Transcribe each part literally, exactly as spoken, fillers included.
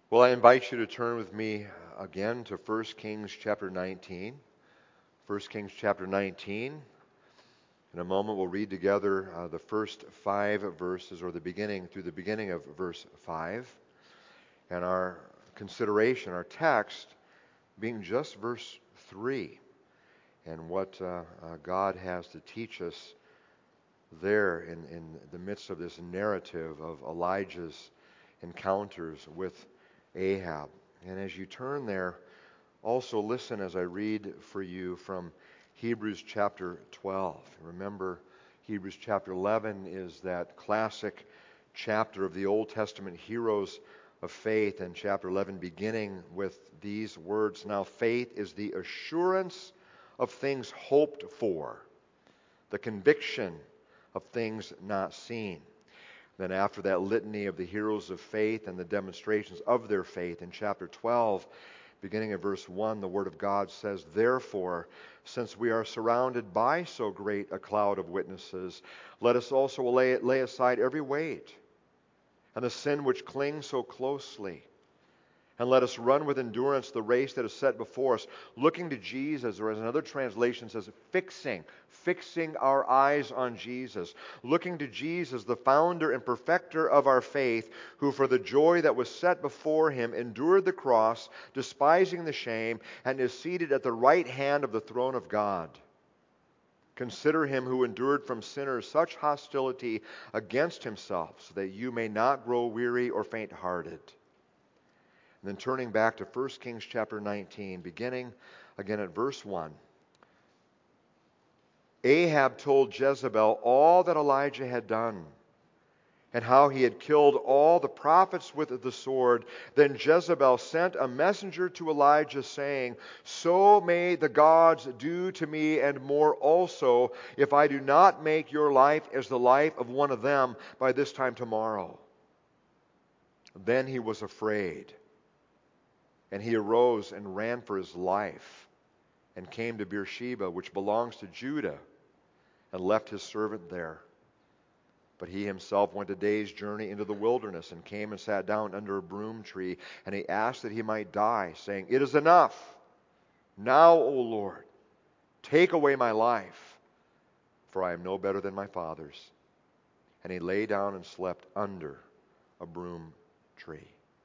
Well, I invite you to turn with me again to First Kings chapter nineteen. First Kings chapter nineteen. In a moment, we'll read together uh, the first five verses, or the beginning, through the beginning of verse five. And our consideration, our text, being just verse three, and what uh, uh, God has to teach us there in, in the midst of this narrative of Elijah's encounters with Ahab. And as you turn there, also listen as I read for you from Hebrews chapter twelve. Remember, Hebrews chapter eleven is that classic chapter of the Old Testament heroes of faith, and chapter eleven beginning with these words, "Now faith is the assurance of things hoped for, the conviction of things not seen." Then after that litany of the heroes of faith and the demonstrations of their faith, in chapter twelve, beginning at verse one, the Word of God says, "Therefore, since we are surrounded by so great a cloud of witnesses, let us also lay, lay aside every weight and the sin which clings so closely. And let us run with endurance the race that is set before us, looking to Jesus," or as another translation says, fixing, fixing our eyes on Jesus. Looking to Jesus, the founder and perfecter of our faith, who for the joy that was set before him endured the cross, despising the shame, and is seated at the right hand of the throne of God. Consider him who endured from sinners such hostility against himself, so that you may not grow weary or faint-hearted. And then turning back to First Kings chapter nineteen, beginning again at verse one. Ahab told Jezebel all that Elijah had done, and how he had killed all the prophets with the sword. Then Jezebel sent a messenger to Elijah, saying, "So may the gods do to me and more also, if I do not make your life as the life of one of them by this time tomorrow." Then he was afraid, and he arose and ran for his life, and came to Beersheba, which belongs to Judah, and left his servant there. But he himself went a day's journey into the wilderness, and came and sat down under a broom tree, and he asked that he might die, saying, "It is enough. Now, O Lord, take away my life, for I am no better than my fathers." And he lay down and slept under a broom tree.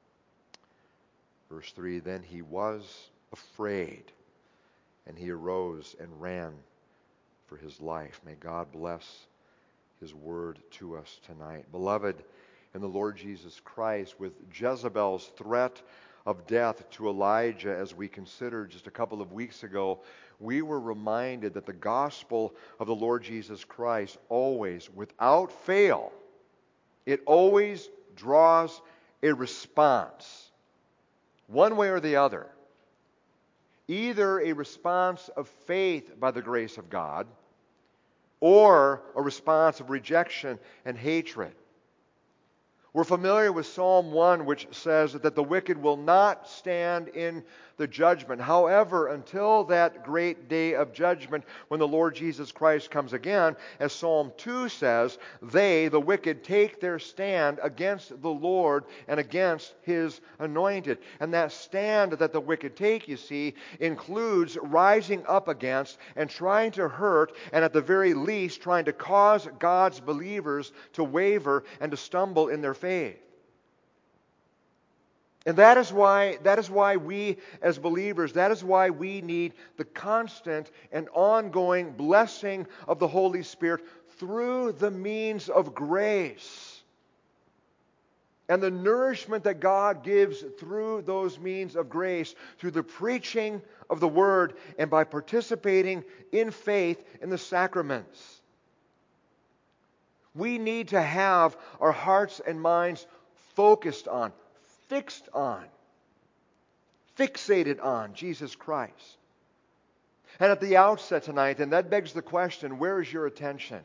Verse three, "Then he was afraid, and he arose and ran for his life." May God bless his word to us tonight. Beloved in the Lord Jesus Christ, with Jezebel's threat of death to Elijah, as we considered just a couple of weeks ago, we were reminded that the gospel of the Lord Jesus Christ always, without fail, it always draws a response, one way or the other. Either a response of faith by the grace of God, or a response of rejection and hatred. We're familiar with Psalm one, which says that the wicked will not stand in the judgment. However, until that great day of judgment, when the Lord Jesus Christ comes again, as Psalm two says, they, the wicked, take their stand against the Lord and against His anointed. And that stand that the wicked take, you see, includes rising up against and trying to hurt, and at the very least, trying to cause God's believers to waver and to stumble in their faith. Faith. And that is why that is why we as believers, that is why we need the constant and ongoing blessing of the Holy Spirit through the means of grace. And the nourishment that God gives through those means of grace, through the preaching of the Word and by participating in faith in the sacraments. We need to have our hearts and minds focused on, fixed on, fixated on Jesus Christ. And at the outset tonight, and that begs the question, where is your attention?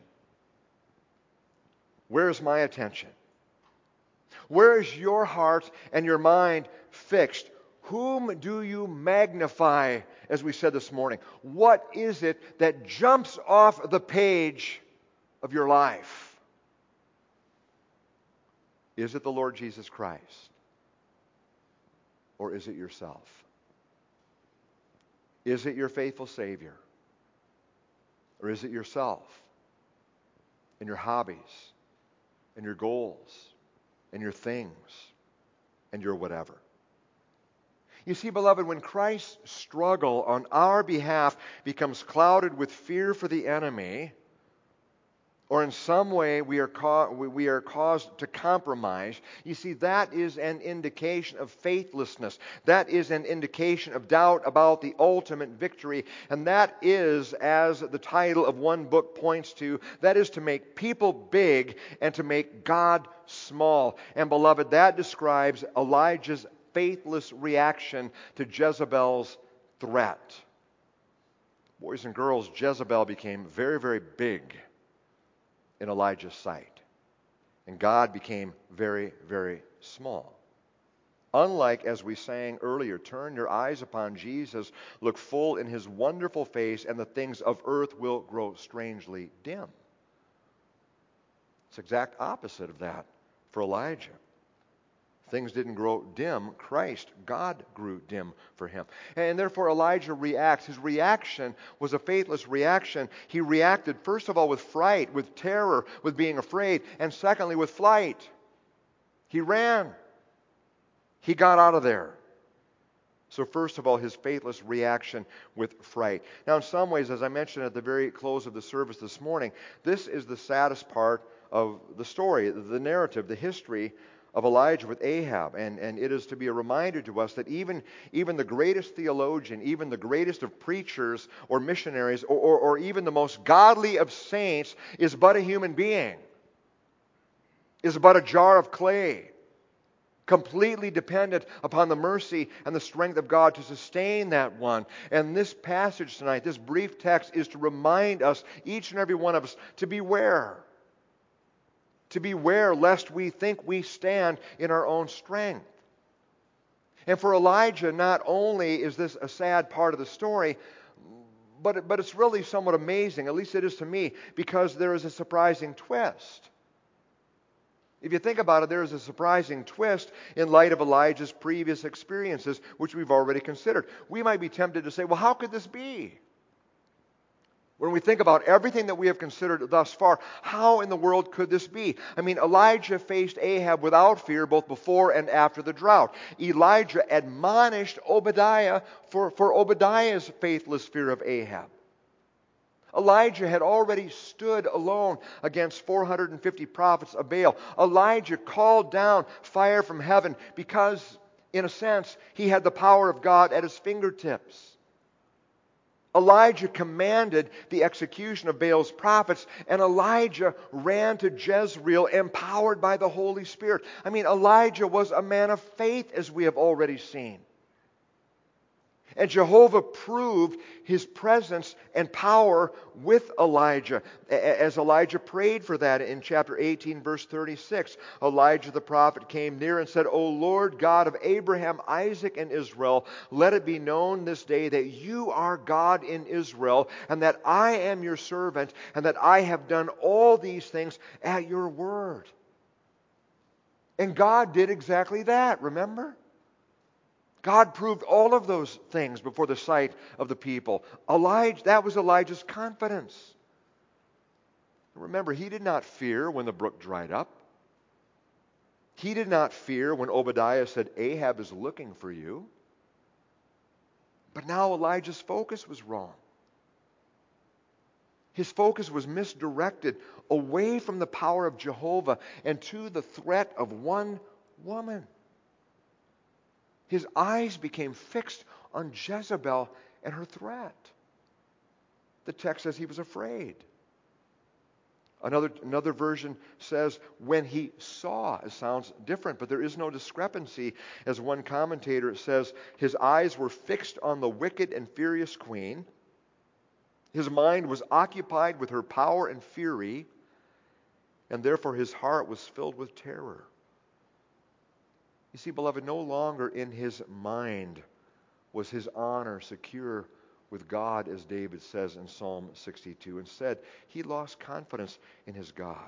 Where is my attention? Where is your heart and your mind fixed? Whom do you magnify, as we said this morning? What is it that jumps off the page of your life? Is it the Lord Jesus Christ? or is it yourself? Is it your faithful Savior? Or is it yourself and your hobbies and your goals and your things and your whatever? You see, beloved, when Christ's struggle on our behalf becomes clouded with fear for the enemy, or in some way we are, ca- we are caused to compromise, you see, that is an indication of faithlessness. That is an indication of doubt about the ultimate victory. And that is, as the title of one book points to, that is to make people big and to make God small. And beloved, that describes Elijah's faithless reaction to Jezebel's threat. Boys and girls, Jezebel became very, very big in Elijah's sight. And God became very, very small. Unlike, as we sang earlier, turn your eyes upon Jesus, look full in his wonderful face, and the things of earth will grow strangely dim. It's the exact opposite of that for Elijah. Things didn't grow dim. Christ, God, grew dim for him. And therefore Elijah reacts. His reaction was a faithless reaction. He reacted, first of all, with fright, with terror, with being afraid, and secondly, with flight. He ran. He got out of there. So first of all, his faithless reaction with fright. Now, in some ways, as I mentioned at the very close of the service this morning, this is the saddest part of the story, the narrative, the history of Elijah with Ahab. And, and it is to be a reminder to us that even, even the greatest theologian, even the greatest of preachers or missionaries, or, or, or even the most godly of saints is but a human being, is but a jar of clay, completely dependent upon the mercy and the strength of God to sustain that one. And this passage tonight, this brief text, is to remind us, each and every one of us, to beware. To beware lest we think we stand in our own strength. And for Elijah, not only is this a sad part of the story, but, but it's really somewhat amazing, at least it is to me, because there is a surprising twist. If you think about it, there is a surprising twist in light of Elijah's previous experiences, which we've already considered. We might be tempted to say, well, how could this be? When we think about everything that we have considered thus far, how in the world could this be? I mean, Elijah faced Ahab without fear both before and after the drought. Elijah admonished Obadiah for, for Obadiah's faithless fear of Ahab. Elijah had already stood alone against four hundred fifty prophets of Baal. Elijah called down fire from heaven because, in a sense, he had the power of God at his fingertips. Elijah commanded the execution of Baal's prophets, and Elijah ran to Jezreel empowered by the Holy Spirit. I mean, Elijah was a man of faith, as we have already seen. And Jehovah proved his presence and power with Elijah, as Elijah prayed for that in chapter eighteen, verse thirty-six. Elijah the prophet came near and said, O Lord God of Abraham, Isaac, and Israel, let it be known this day that you are God in Israel, and that I am your servant, and that I have done all these things at your word. And God did exactly that, remember? God proved all of those things before the sight of the people. Elijah, that was Elijah's confidence. Remember, he did not fear when the brook dried up. He did not fear when Obadiah said, Ahab is looking for you. But now Elijah's focus was wrong. His focus was misdirected away from the power of Jehovah and to the threat of one woman. His eyes became fixed on Jezebel and her threat. The text says he was afraid. Another, another version says when he saw. It sounds different, but there is no discrepancy. As one commentator says, his eyes were fixed on the wicked and furious queen. His mind was occupied with her power and fury, and therefore his heart was filled with terror. You see, beloved, no longer in his mind was his honor secure with God, as David says in Psalm sixty-two. Instead, he lost confidence in his God.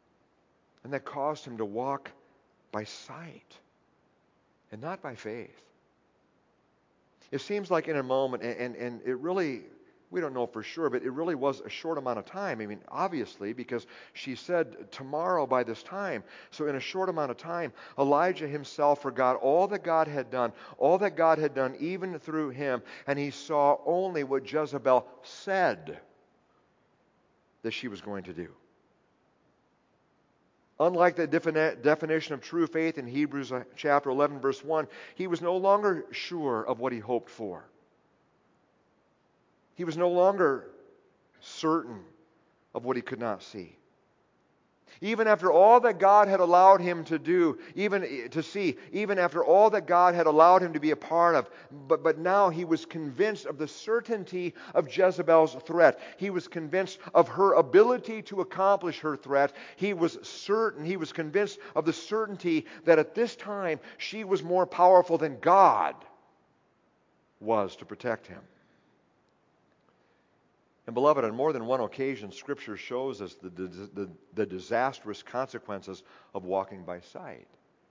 And that caused him to walk by sight and not by faith. It seems like in a moment, and, and, and it really, we don't know for sure, but it really was a short amount of time. I mean, obviously, because she said tomorrow by this time. So in a short amount of time, Elijah himself forgot all that God had done, all that God had done even through him, and he saw only what Jezebel said that she was going to do. Unlike the defini- definition of true faith in Hebrews chapter eleven, verse one, he was no longer sure of what he hoped for. He was no longer certain of what he could not see. Even after all that God had allowed him to do, even to see, even after all that God had allowed him to be a part of, but, but now he was convinced of the certainty of Jezebel's threat. He was convinced of her ability to accomplish her threat. He was certain, he was convinced of the certainty that at this time she was more powerful than God was to protect him. And beloved, on more than one occasion, Scripture shows us the, the, the disastrous consequences of walking by sight.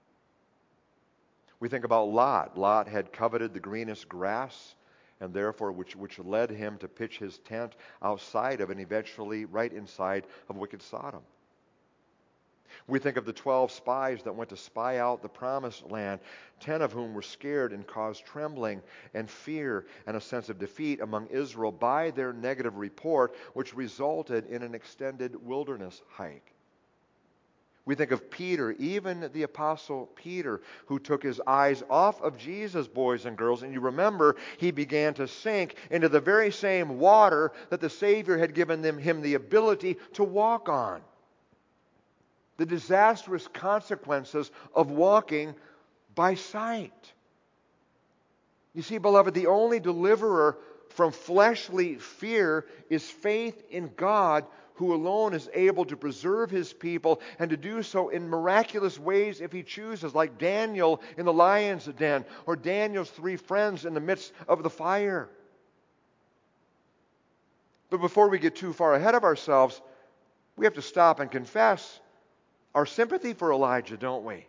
We think about Lot. Lot had coveted the greenest grass, and therefore which, which led him to pitch his tent outside of and eventually right inside of wicked Sodom. We think of the twelve spies that went to spy out the promised land, ten of whom were scared and caused trembling and fear and a sense of defeat among Israel by their negative report, which resulted in an extended wilderness hike. We think of Peter, even the Apostle Peter, who took his eyes off of Jesus, boys and girls, and you remember he began to sink into the very same water that the Savior had given them, him the ability to walk on. The disastrous consequences of walking by sight. You see, beloved, the only deliverer from fleshly fear is faith in God, who alone is able to preserve his people and to do so in miraculous ways if he chooses, like Daniel in the lion's den or Daniel's three friends in the midst of the fire. But before we get too far ahead of ourselves, we have to stop and confess our sympathy for Elijah, don't we?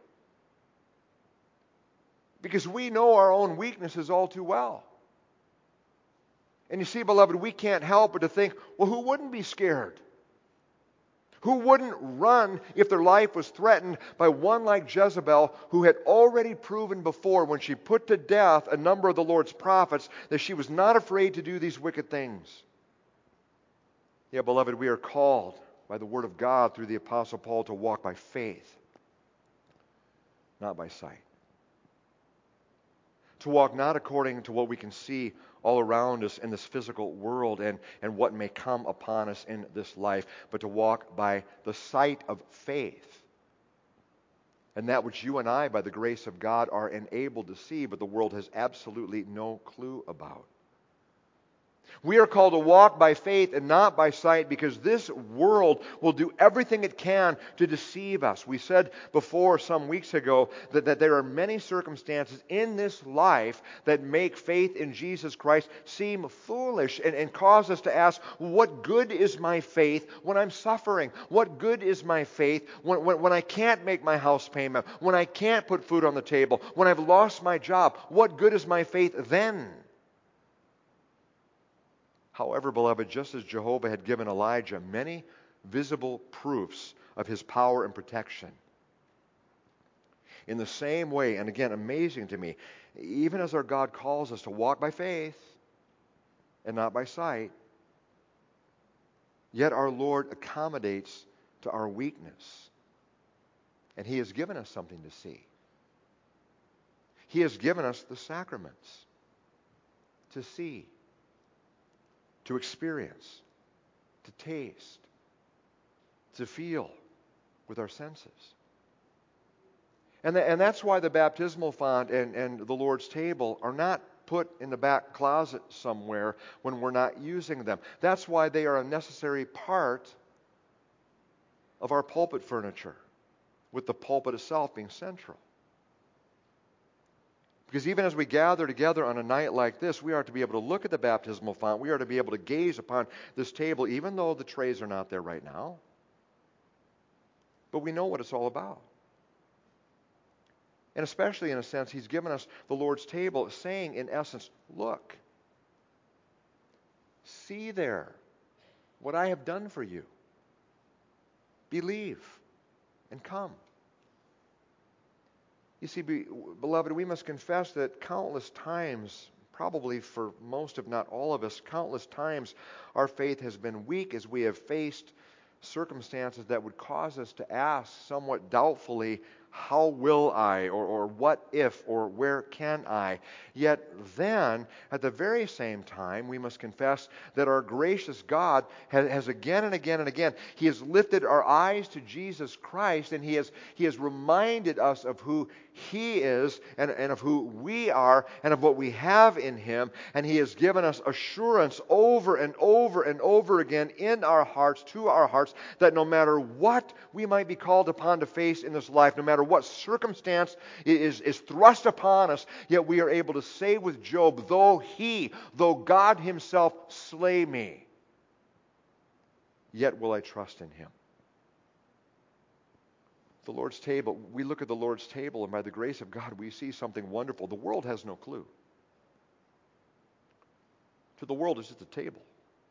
Because we know our own weaknesses all too well. And you see, beloved, we can't help but to think, well, who wouldn't be scared? Who wouldn't run if their life was threatened by one like Jezebel, who had already proven before when she put to death a number of the Lord's prophets that she was not afraid to do these wicked things? Yeah, beloved, we are called by the Word of God through the Apostle Paul to walk by faith, not by sight. To walk not according to what we can see all around us in this physical world and, and what may come upon us in this life, but to walk by the sight of faith. And that which you and I, by the grace of God, are enabled to see, but the world has absolutely no clue about. We are called to walk by faith and not by sight because this world will do everything it can to deceive us. We said before some weeks ago that, that there are many circumstances in this life that make faith in Jesus Christ seem foolish and, and cause us to ask, what good is my faith when I'm suffering? What good is my faith when, when, when I can't make my house payment, when I can't put food on the table, when I've lost my job? What good is my faith then? However, beloved, just as Jehovah had given Elijah many visible proofs of his power and protection, in the same way, and again, amazing to me, even as our God calls us to walk by faith and not by sight, yet our Lord accommodates to our weakness. And he has given us something to see. He has given us the sacraments to see, to experience, to taste, to feel with our senses. And, the, and that's why the baptismal font and, and the Lord's table are not put in the back closet somewhere when we're not using them. That's why they are a necessary part of our pulpit furniture, with the pulpit itself being central. Because even as we gather together on a night like this, we are to be able to look at the baptismal font. We are to be able to gaze upon this table, even though the trays are not there right now. But we know what it's all about. And especially in a sense, he's given us the Lord's table, saying in essence, look, see there what I have done for you. Believe and come. You see, be, beloved, we must confess that countless times, probably for most, if not all of us, countless times our faith has been weak as we have faced circumstances that would cause us to ask somewhat doubtfully, how will I, or, or what if, or where can I? Yet then, at the very same time, we must confess that our gracious God has, has again and again and again, He has lifted our eyes to Jesus Christ, and He has, he has reminded us of who He is, and, and of who we are, and of what we have in Him, and He has given us assurance over and over and over again in our hearts, to our hearts, that no matter what we might be called upon to face in this life, no matter what circumstance is, is thrust upon us, yet we are able to say with Job, though He, though God Himself slay me, yet will I trust in Him. The Lord's table, we look at the Lord's table, and by the grace of God, we see something wonderful. The world has no clue. To the world, it's just a table.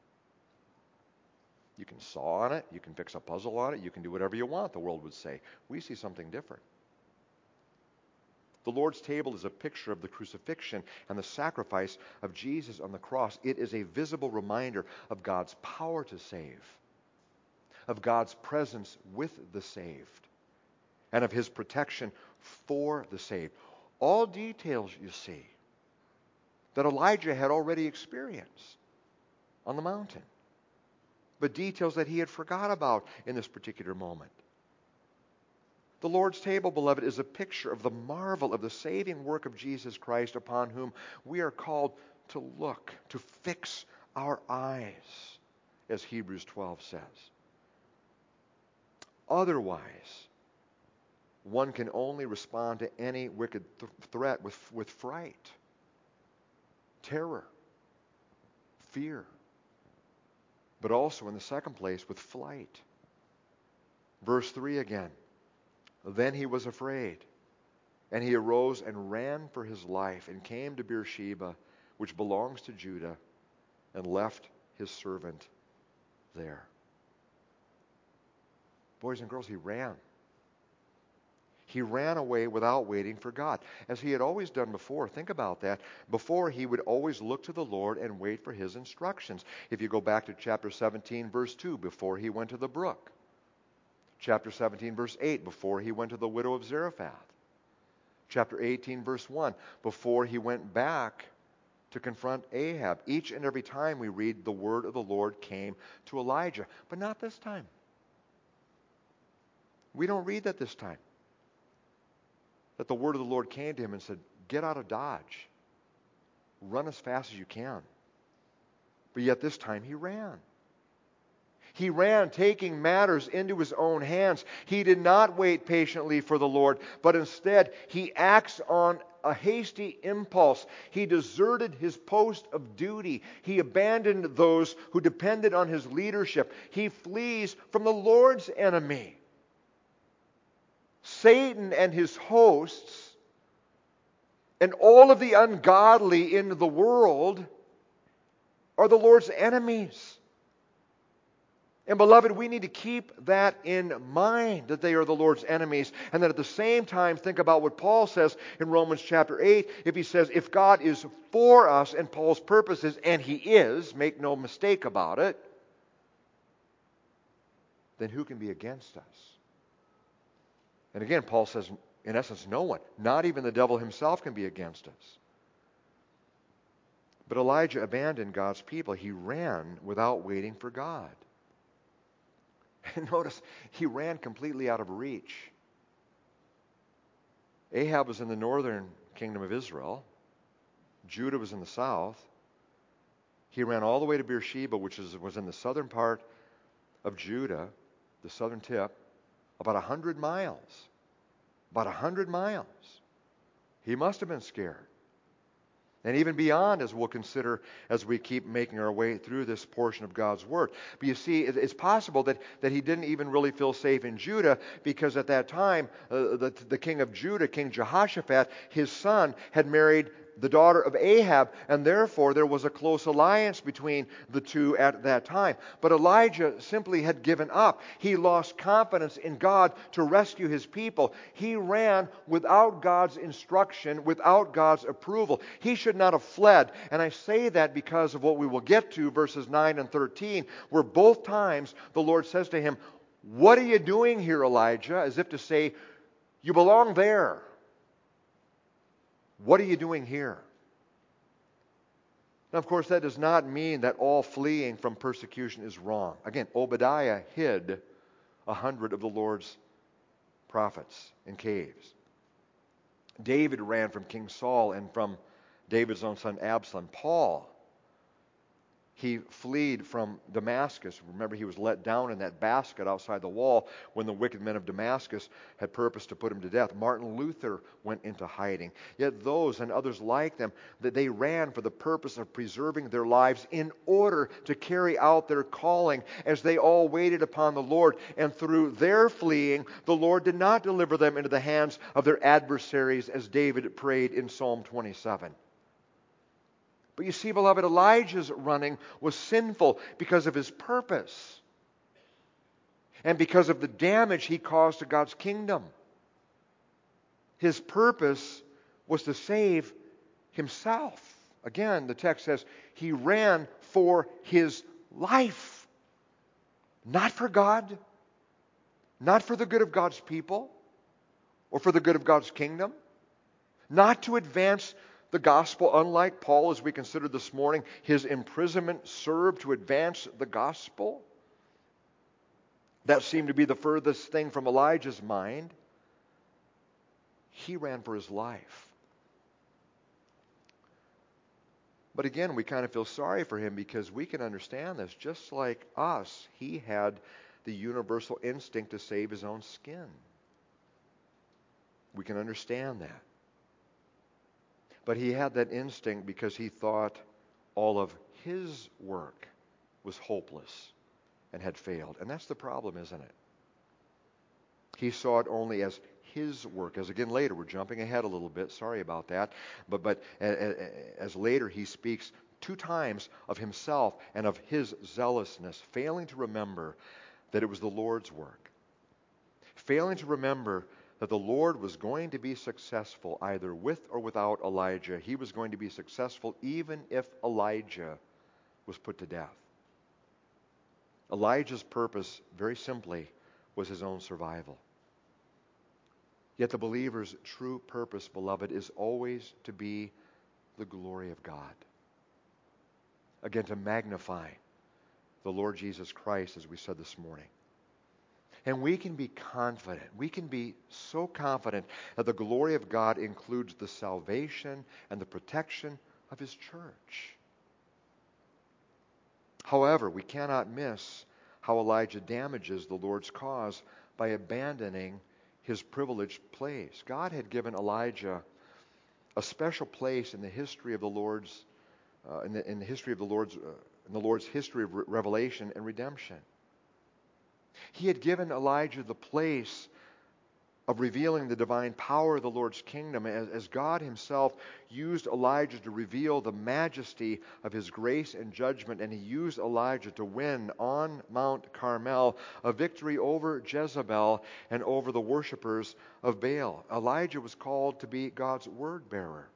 You can saw on it, you can fix a puzzle on it, you can do whatever you want, the world would say. We see something different. The Lord's table is a picture of the crucifixion and the sacrifice of Jesus on the cross. It is a visible reminder of God's power to save, of God's presence with the saved, and of His protection for the saved. All details, you see, that Elijah had already experienced on the mountain, but details that he had forgot about in this particular moment. The Lord's table, beloved, is a picture of the marvel of the saving work of Jesus Christ, upon whom we are called to look, to fix our eyes, as Hebrews twelve says. Otherwise, one can only respond to any wicked th- threat with, with fright, terror, fear, but also, in the second place, with flight. Verse three again. Then he was afraid, and he arose and ran for his life, and came to Beersheba, which belongs to Judah, and left his servant there. Boys and girls, he ran. He ran away without waiting for God, as he had always done before. Think about that. Before, he would always look to the Lord and wait for His instructions. If you go back to chapter seventeen, verse two, before he went to the brook. Chapter seventeen, verse eight, before he went to the widow of Zarephath. Chapter eighteen, verse one, before he went back to confront Ahab. Each and every time we read, the word of the Lord came to Elijah. But not this time. We don't read that this time. That the word of the Lord came to him and said, get out of Dodge. Run as fast as you can. But yet this time he ran. He ran, taking matters into his own hands. He did not wait patiently for the Lord, but instead he acts on a hasty impulse. He deserted his post of duty. He abandoned those who depended on his leadership. He flees from the Lord's enemy. Satan and his hosts and all of the ungodly in the world are the Lord's enemies. And beloved, we need to keep that in mind, that they are the Lord's enemies, and that at the same time think about what Paul says in Romans chapter eight. If he says, if God is for us and Paul's purposes, and He is, make no mistake about it, then who can be against us? And again, Paul says, in essence, no one, not even the devil himself, can be against us. But Elijah abandoned God's people. He ran without waiting for God. And notice, he ran completely out of reach. Ahab was in the northern kingdom of Israel. Judah was in the south. He ran all the way to Beersheba, which is, was in the southern part of Judah, the southern tip, about a hundred miles. About a hundred miles. He must have been scared. And even beyond, as we'll consider as we keep making our way through this portion of God's Word. But you see, it's possible that, that he didn't even really feel safe in Judah, because at that time, uh, the, the king of Judah, King Jehoshaphat, his son, had married the daughter of Ahab, and therefore there was a close alliance between the two at that time. But Elijah simply had given up. He lost confidence in God to rescue his people. He ran without God's instruction, without God's approval. He should not have fled. And I say that because of what we will get to, verses nine and thirteen, where both times the Lord says to him, "What are you doing here, Elijah?" As if to say, "You belong there. What are you doing here?" Now, of course, that does not mean that all fleeing from persecution is wrong. Again, Obadiah hid a hundred of the Lord's prophets in caves. David ran from King Saul and from David's own son Absalom. Paul, he fled from Damascus. Remember, he was let down in that basket outside the wall when the wicked men of Damascus had purposed to put him to death. Martin Luther went into hiding. Yet those and others like them, that they ran for the purpose of preserving their lives in order to carry out their calling, as they all waited upon the Lord. And through their fleeing, the Lord did not deliver them into the hands of their adversaries, as David prayed in Psalm twenty-seven. But you see, beloved, Elijah's running was sinful because of his purpose and because of the damage he caused to God's kingdom. His purpose was to save himself. Again, the text says he ran for his life, not for God, not for the good of God's people or for the good of God's kingdom, not to advance the gospel. Unlike Paul, as we considered this morning, his imprisonment served to advance the gospel. That seemed to be the furthest thing from Elijah's mind. He ran for his life. But again, we kind of feel sorry for him, because we can understand this. Just like us, he had the universal instinct to save his own skin. We can understand that. But he had that instinct because he thought all of his work was hopeless and had failed. And that's the problem, isn't it? He saw it only as his work. As again later, we're jumping ahead a little bit, sorry about that. But, but as later he speaks two times of himself and of his zealousness, failing to remember that it was the Lord's work. Failing to remember that the Lord was going to be successful either with or without Elijah. He was going to be successful even if Elijah was put to death. Elijah's purpose, very simply, was his own survival. Yet the believer's true purpose, beloved, is always to be the glory of God. Again, to magnify the Lord Jesus Christ, as we said this morning. And we can be confident, we can be so confident that the glory of God includes the salvation and the protection of His church. However, we cannot miss how Elijah damages the Lord's cause by abandoning his privileged place. God had given Elijah a special place in the history of the Lord's, uh, in, the, in the history of the Lord's, uh, in the Lord's history of re- revelation and redemption. He had given Elijah the place of revealing the divine power of the Lord's kingdom, as, as God Himself used Elijah to reveal the majesty of His grace and judgment, and He used Elijah to win on Mount Carmel a victory over Jezebel and over the worshipers of Baal. Elijah was called to be God's word bearer,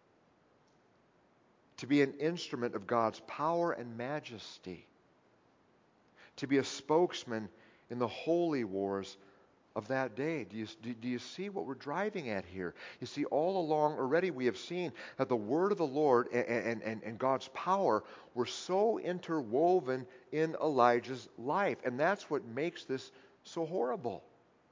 to be an instrument of God's power and majesty, to be a spokesman in the holy wars of that day. Do you, do, do you see what we're driving at here? You see, all along already we have seen that the word of the Lord and, and, and God's power were so interwoven in Elijah's life. And that's what makes this so horrible.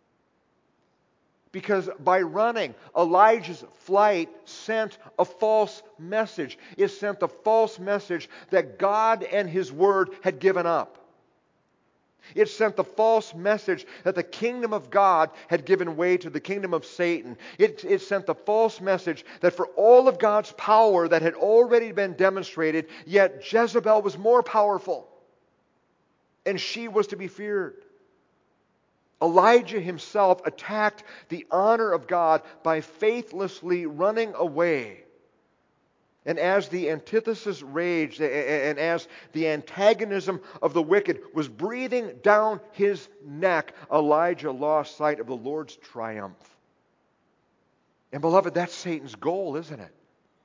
Because by running, Elijah's flight sent a false message. It sent the false message that God and His word had given up. It sent the false message that the kingdom of God had given way to the kingdom of Satan. It, it sent the false message that for all of God's power that had already been demonstrated, yet Jezebel was more powerful, and she was to be feared. Elijah himself attacked the honor of God by faithlessly running away. And as the antithesis raged, and as the antagonism of the wicked was breathing down his neck, Elijah lost sight of the Lord's triumph. And beloved, that's Satan's goal, isn't it?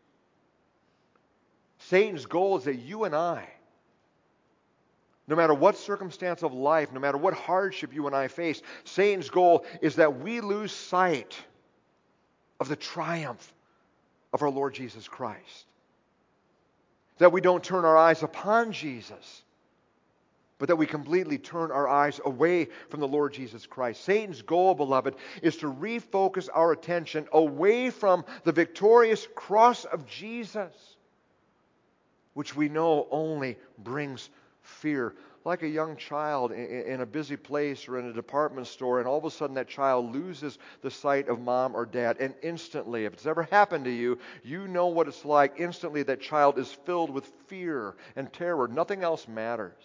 Satan's goal is that you and I, no matter what circumstance of life, no matter what hardship you and I face, Satan's goal is that we lose sight of the triumph of our Lord Jesus Christ. That we don't turn our eyes upon Jesus, but that we completely turn our eyes away from the Lord Jesus Christ. Satan's goal, beloved, is to refocus our attention away from the victorious cross of Jesus, which we know only brings fear. Like a young child in a busy place or in a department store, and all of a sudden that child loses the sight of mom or dad, and instantly, if it's ever happened to you, you know what it's like. Instantly that child is filled with fear and terror. Nothing else matters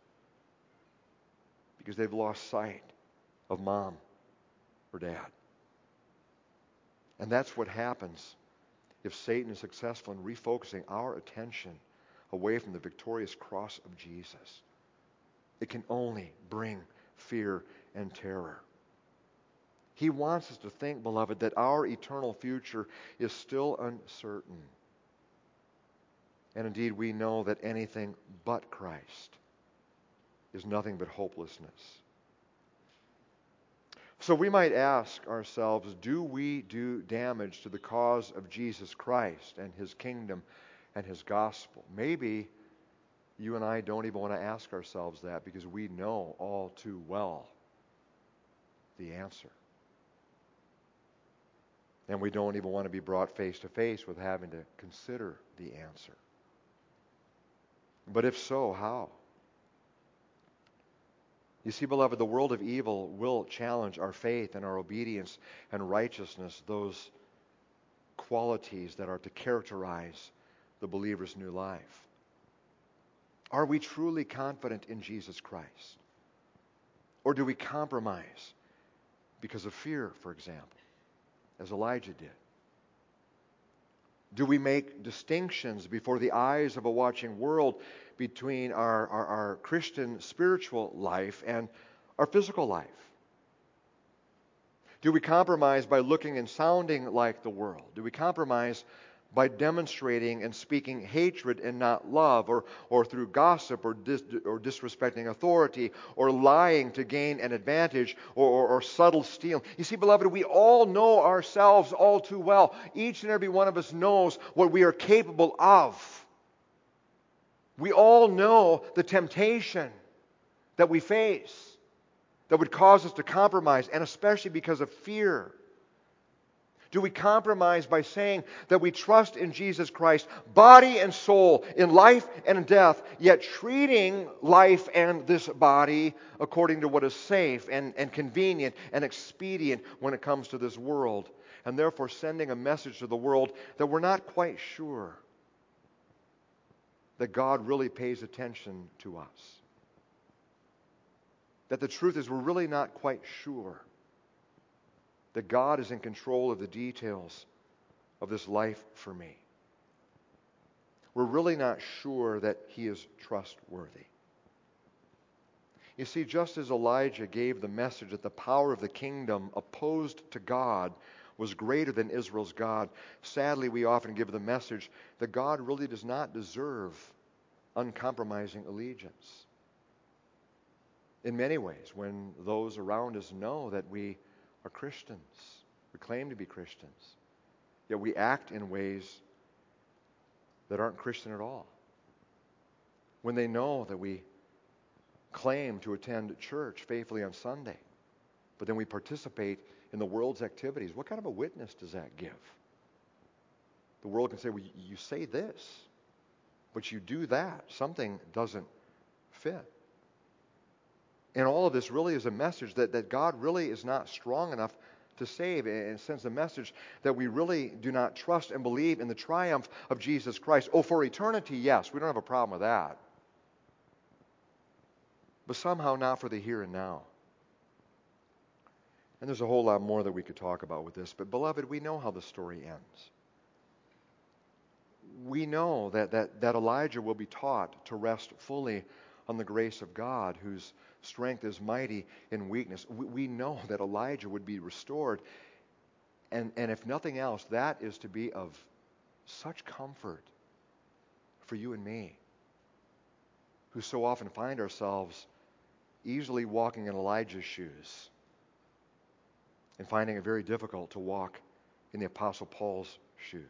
because they've lost sight of mom or dad. And that's what happens if Satan is successful in refocusing our attention away from the victorious cross of Jesus. It can only bring fear and terror. He wants us to think, beloved, that our eternal future is still uncertain. And indeed, we know that anything but Christ is nothing but hopelessness. So we might ask ourselves, do we do damage to the cause of Jesus Christ and His kingdom and His gospel? Maybe you and I don't even want to ask ourselves that because we know all too well the answer. And we don't even want to be brought face to face with having to consider the answer. But if so, how? You see, beloved, the world of evil will challenge our faith and our obedience and righteousness, those qualities that are to characterize the believer's new life. Are we truly confident in Jesus Christ? Or do we compromise because of fear, for example, as Elijah did? Do we make distinctions before the eyes of a watching world between our, our, our Christian spiritual life and our physical life? Do we compromise by looking and sounding like the world? Do we compromise by demonstrating and speaking hatred and not love, or, or through gossip or, dis, or disrespecting authority, or lying to gain an advantage, or, or, or subtle stealing? You see, beloved, we all know ourselves all too well. Each and every one of us knows what we are capable of. We all know the temptation that we face that would cause us to compromise, and especially because of fear. Do we compromise by saying that we trust in Jesus Christ, body and soul, in life and in death, yet treating life and this body according to what is safe and, and convenient and expedient when it comes to this world, and therefore sending a message to the world that we're not quite sure that God really pays attention to us? That the truth is we're really not quite sure that God is in control of the details of this life for me. We're really not sure that He is trustworthy. You see, just as Elijah gave the message that the power of the kingdom opposed to God was greater than Israel's God, sadly we often give the message that God really does not deserve uncompromising allegiance. In many ways, when those around us know that we are Christians, we claim to be Christians, yet we act in ways that aren't Christian at all. When they know that we claim to attend church faithfully on Sunday, but then we participate in the world's activities, what kind of a witness does that give? The world can say, well, you say this, but you do that. Something doesn't fit. And all of this really is a message that, that God really is not strong enough to save, and sends a message that we really do not trust and believe in the triumph of Jesus Christ. Oh, for eternity, yes, we don't have a problem with that. But somehow not for the here and now. And there's a whole lot more that we could talk about with this, but beloved, we know how the story ends. We know that, that, that Elijah will be taught to rest fully on the grace of God, whose strength is mighty in weakness. We, we know that Elijah would be restored. And, and if nothing else, that is to be of such comfort for you and me, who so often find ourselves easily walking in Elijah's shoes and finding it very difficult to walk in the Apostle Paul's shoes.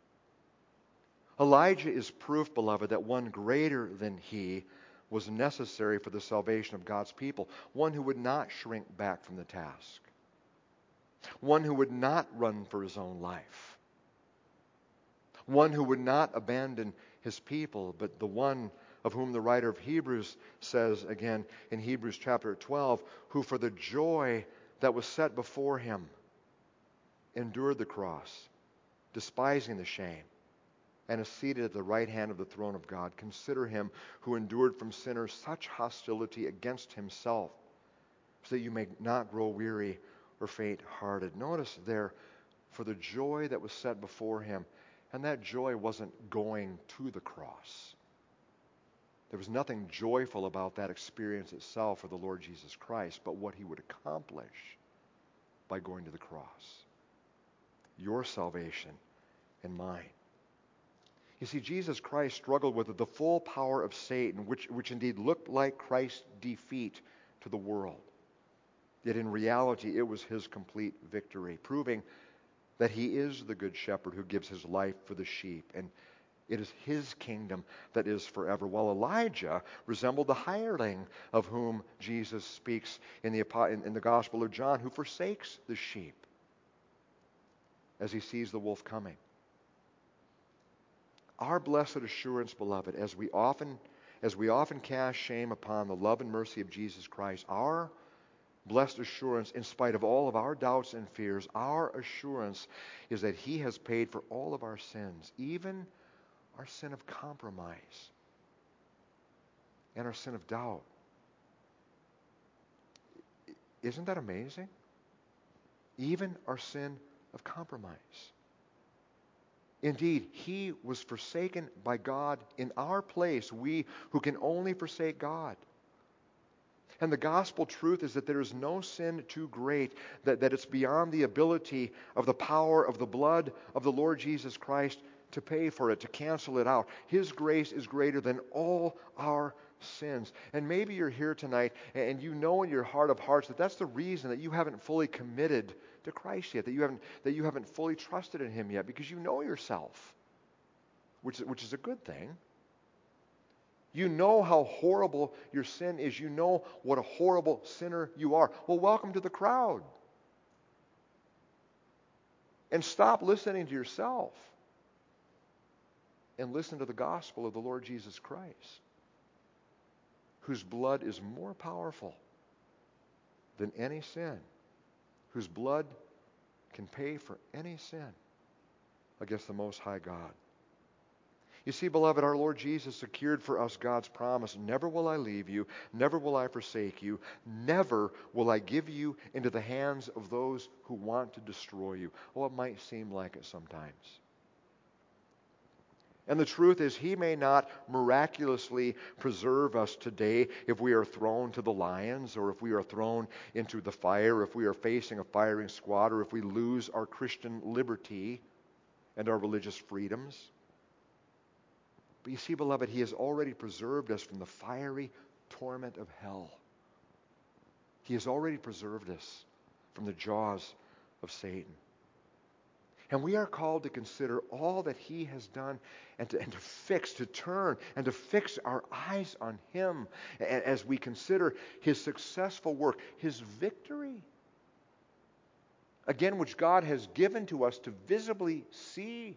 Elijah is proof, beloved, that one greater than he was necessary for the salvation of God's people, one who would not shrink back from the task, one who would not run for his own life, one who would not abandon his people, but the one of whom the writer of Hebrews says again in Hebrews chapter twelve, who for the joy that was set before him endured the cross, despising the shame, and is seated at the right hand of the throne of God. Consider him who endured from sinners such hostility against himself, so that you may not grow weary or faint-hearted. Notice there, for the joy that was set before him, and that joy wasn't going to the cross. There was nothing joyful about that experience itself for the Lord Jesus Christ, but what he would accomplish by going to the cross. Your salvation and mine. You see, Jesus Christ struggled with the full power of Satan, which, which indeed looked like Christ's defeat to the world. Yet in reality, it was his complete victory, proving that he is the good shepherd who gives his life for the sheep, and it is his kingdom that is forever. While Elijah resembled the hireling of whom Jesus speaks in the, in, in the Gospel of John, who forsakes the sheep as he sees the wolf coming. Our blessed assurance, beloved, as we often as we often cast shame upon the love and mercy of Jesus Christ, our blessed assurance, in spite of all of our doubts and fears, our assurance is that he has paid for all of our sins, even our sin of compromise and our sin of doubt. Isn't that amazing? Even our sin of compromise. Indeed, he was forsaken by God in our place, we who can only forsake God. And the gospel truth is that there is no sin too great, that, that it's beyond the ability of the power of the blood of the Lord Jesus Christ to pay for it, to cancel it out. His grace is greater than all our sins. And maybe you're here tonight and you know in your heart of hearts that that's the reason that you haven't fully committed to Christ yet, that you haven't that you haven't fully trusted in him yet, because you know yourself, which, which is a good thing. You know how horrible your sin is. You know what a horrible sinner you are. Well, welcome to the crowd. And stop listening to yourself and listen to the gospel of the Lord Jesus Christ, whose blood is more powerful than any sin, whose blood can pay for any sin against the Most High God. You see, beloved, our Lord Jesus secured for us God's promise, never will I leave you, never will I forsake you, never will I give you into the hands of those who want to destroy you. Oh, it might seem like it sometimes. And the truth is, he may not miraculously preserve us today if we are thrown to the lions, or if we are thrown into the fire, or if we are facing a firing squad, or if we lose our Christian liberty and our religious freedoms. But you see, beloved, he has already preserved us from the fiery torment of hell. He has already preserved us from the jaws of Satan. And we are called to consider all that he has done and to, and to fix, to turn, and to fix our eyes on him as we consider his successful work, his victory. Again, which God has given to us to visibly see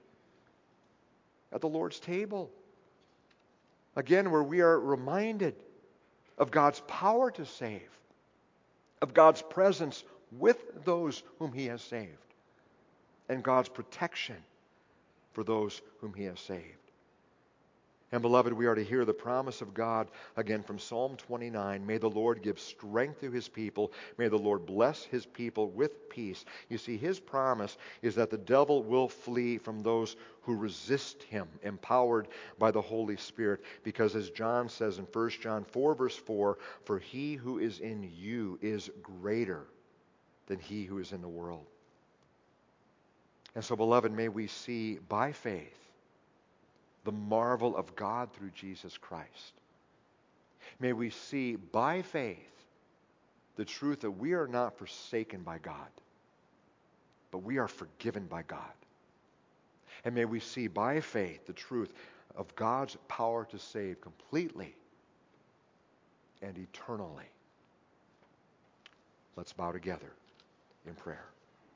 at the Lord's table. Again, where we are reminded of God's power to save, of God's presence with those whom He has saved, and God's protection for those whom He has saved. And beloved, we are to hear the promise of God again from Psalm twenty-nine. May the Lord give strength to His people. May the Lord bless His people with peace. You see, His promise is that the devil will flee from those who resist Him, empowered by the Holy Spirit. Because as John says in First John four, verse four, for he who is in you is greater than he who is in the world. And so, beloved, may we see by faith the marvel of God through Jesus Christ. May we see by faith the truth that we are not forsaken by God, but we are forgiven by God. And may we see by faith the truth of God's power to save completely and eternally. Let's bow together in prayer.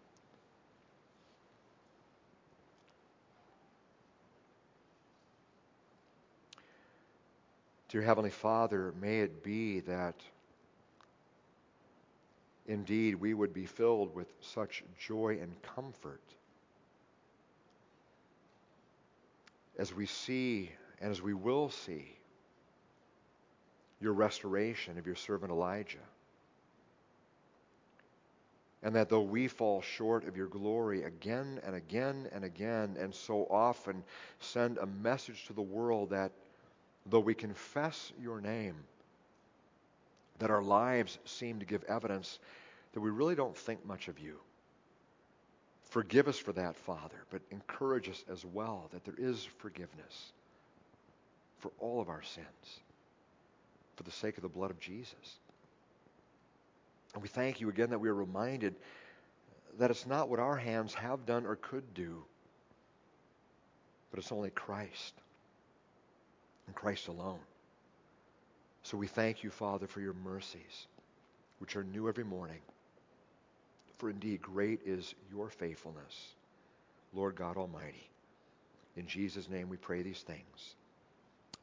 Dear Heavenly Father, may it be that indeed we would be filled with such joy and comfort as we see and as we will see your restoration of your servant Elijah. And that though we fall short of your glory again and again and again, and so often send a message to the world that though we confess your name, that our lives seem to give evidence that we really don't think much of you. Forgive us for that, Father, but encourage us as well that there is forgiveness for all of our sins, for the sake of the blood of Jesus. And we thank you again that we are reminded that it's not what our hands have done or could do, but it's only Christ and Christ alone. So we thank you, Father, for your mercies, which are new every morning. For indeed, great is your faithfulness, Lord God Almighty. In Jesus' name we pray these things.